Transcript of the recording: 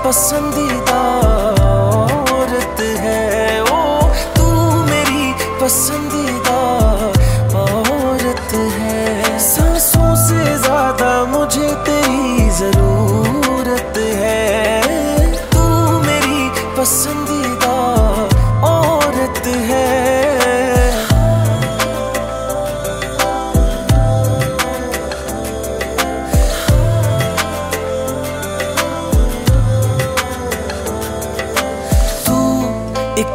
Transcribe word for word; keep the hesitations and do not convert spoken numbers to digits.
पसंदीदा औरत है। ओ तू मेरी पसंदीदा औरत है। सांसों से ज्यादा मुझे तेरी जरूरत है। तू मेरी पसंद